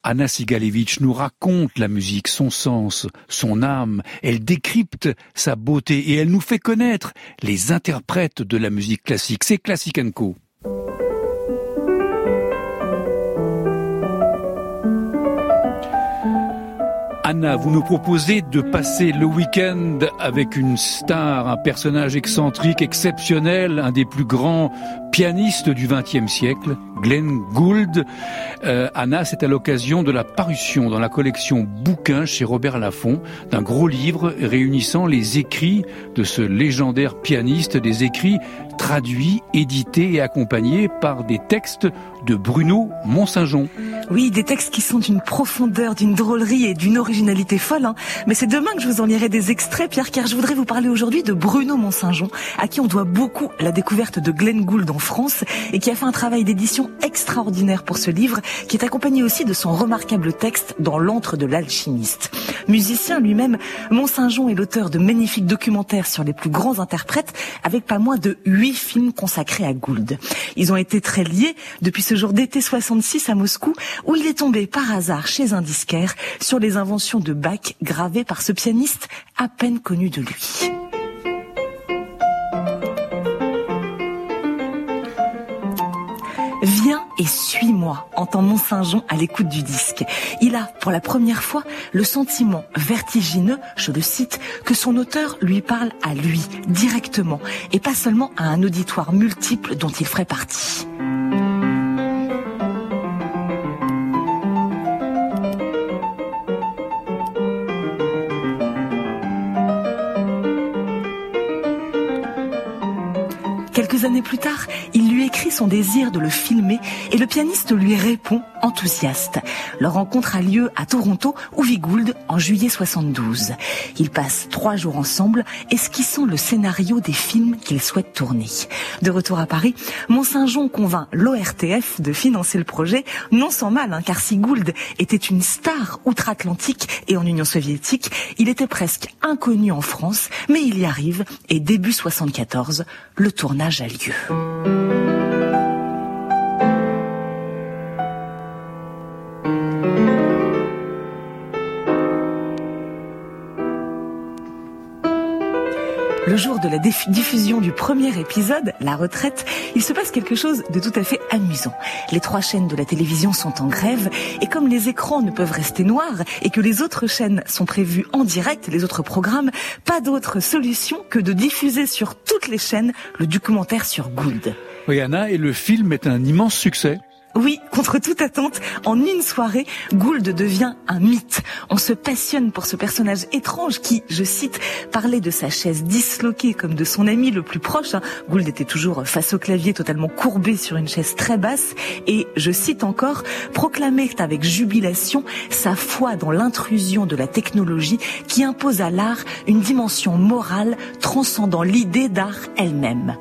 Anna Sigalevitch nous raconte la musique, son sens, son âme. Elle décrypte sa beauté et elle nous fait connaître les interprètes de la musique classique. C'est Classic & Co. Anna, vous nous proposez de passer le week-end avec une star, un personnage excentrique, exceptionnel, un des plus grands pianistes du XXe siècle, Glenn Gould. Anna, c'est à l'occasion de la parution dans la collection Bouquins chez Robert Laffont d'un gros livre réunissant les écrits de ce légendaire pianiste, des écrits traduits, édités et accompagnés par des textes de Bruno Mont-Saint-Jean. Oui, des textes qui sont d'une profondeur, d'une drôlerie et d'une originalité folle. Mais c'est demain que je vous en lirai des extraits, Pierre, car je voudrais vous parler aujourd'hui de Bruno Mont-Saint-Jean, à qui on doit beaucoup la découverte de Glenn Gould en France et qui a fait un travail d'édition extraordinaire pour ce livre, qui est accompagné aussi de son remarquable texte dans l'antre de l'alchimiste. Musicien lui-même, Mont-Saint-Jean est l'auteur de magnifiques documentaires sur les plus grands interprètes, avec pas moins de 8 films consacrés à Gould. Ils ont été très liés depuis ce jour d'été 66 à Moscou, où il est tombé par hasard chez un disquaire sur les inventions de Bach gravées par ce pianiste à peine connu de lui. Viens et suis-moi, entend Mont-Saint-Jean à l'écoute du disque. Il a, pour la première fois, le sentiment vertigineux, je le cite, que son auteur lui parle à lui, directement, et pas seulement à un auditoire multiple dont il ferait partie. Quelques années plus tard, il lui écrit son désir de le filmer et le pianiste lui répond enthousiaste. Leur rencontre a lieu à Toronto où vit Gould en juillet 72. Ils passent 3 jours ensemble, esquissant le scénario des films qu'ils souhaitent tourner. De retour à Paris, Mont-Saint-Jean convainc l'ORTF de financer le projet, non sans mal, car si Gould était une star outre-Atlantique et en Union soviétique, il était presque inconnu en France, mais il y arrive et début 74, le tournage a lieu. Le jour de la diffusion du premier épisode, La Retraite, il se passe quelque chose de tout à fait amusant. Les 3 chaînes de la télévision sont en grève et comme les écrans ne peuvent rester noirs et que les autres chaînes sont prévues en direct, les autres programmes, pas d'autre solution que de diffuser sur toutes les chaînes le documentaire sur Gould. Oui, Anna, et le film est un immense succès. Oui, contre toute attente, en une soirée, Gould devient un mythe. On se passionne pour ce personnage étrange qui, je cite, parlait de sa chaise disloquée comme de son ami le plus proche. Gould était toujours face au clavier, totalement courbé sur une chaise très basse et, je cite encore, proclamait avec jubilation sa foi dans l'intrusion de la technologie qui impose à l'art une dimension morale transcendant l'idée d'art elle-même.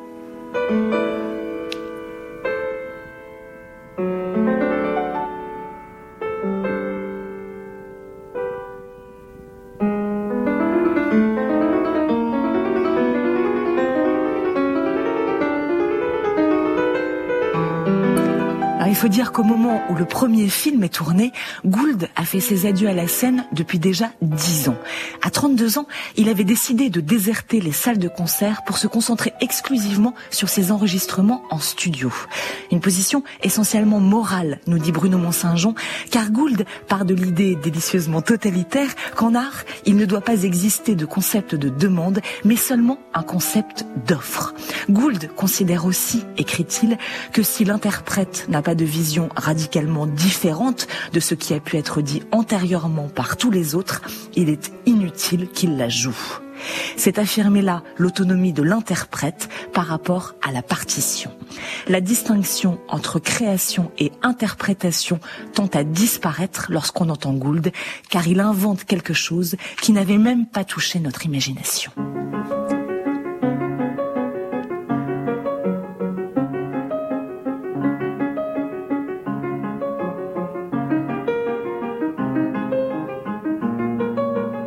Il faut dire qu'au moment où le premier film est tourné, Gould a fait ses adieux à la scène depuis déjà 10 ans. À 32 ans, il avait décidé de déserter les salles de concert pour se concentrer exclusivement sur ses enregistrements en studio. Une position essentiellement morale, nous dit Bruno Mont-Saint-Jean, car Gould part de l'idée délicieusement totalitaire qu'en art, il ne doit pas exister de concept de demande, mais seulement un concept d'offre. Gould considère aussi, écrit-il, que si l'interprète n'a pas de vision radicalement différente de ce qui a pu être dit antérieurement par tous les autres, il est inutile qu'il la joue. C'est affirmer là l'autonomie de l'interprète par rapport à la partition. La distinction entre création et interprétation tend à disparaître lorsqu'on entend Gould, car il invente quelque chose qui n'avait même pas touché notre imagination.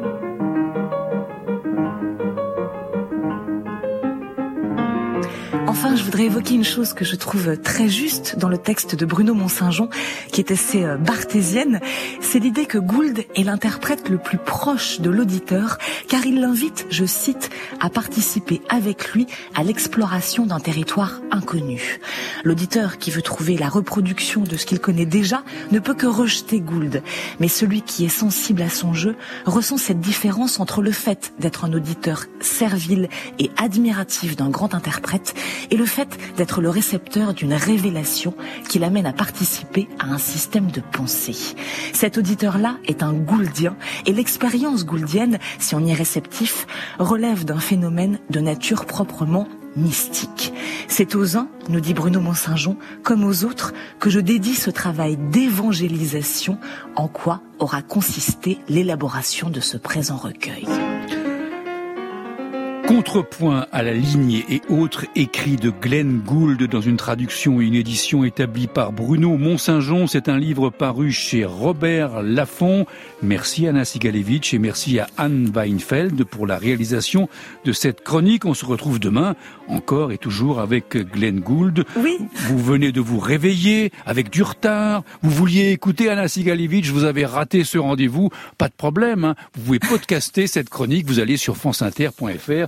En Enfin, je voudrais évoquer une chose que je trouve très juste dans le texte de Bruno Mont-Saint-Jean, qui est assez barthésienne. C'est l'idée que Gould est l'interprète le plus proche de l'auditeur, car il l'invite, je cite, à participer avec lui à l'exploration d'un territoire inconnu. L'auditeur qui veut trouver la reproduction de ce qu'il connaît déjà ne peut que rejeter Gould. Mais celui qui est sensible à son jeu ressent cette différence entre le fait d'être un auditeur servile et admiratif d'un grand interprète et le fait d'être le récepteur d'une révélation qui l'amène à participer à un système de pensée. Cet auditeur-là est un gouldien et l'expérience gouldienne, si on y est réceptif, relève d'un phénomène de nature proprement mystique. C'est aux uns, nous dit Bruno Mont-Saint-Jean, comme aux autres, que je dédie ce travail d'évangélisation, en quoi aura consisté l'élaboration de ce présent recueil. Contrepoint à la lignée et autres écrits de Glenn Gould dans une traduction et une édition établie par Bruno Mont-Saint-Jean. C'est un livre paru chez Robert Laffont. Merci Anna Sigalevitch et merci à Anne Weinfeld pour la réalisation de cette chronique. On se retrouve demain, encore et toujours avec Glenn Gould. Oui. Vous venez de vous réveiller avec du retard. Vous vouliez écouter Anna Sigalevitch, vous avez raté ce rendez-vous. Pas de problème, hein. Vous pouvez podcaster cette chronique. Vous allez sur franceinter.fr.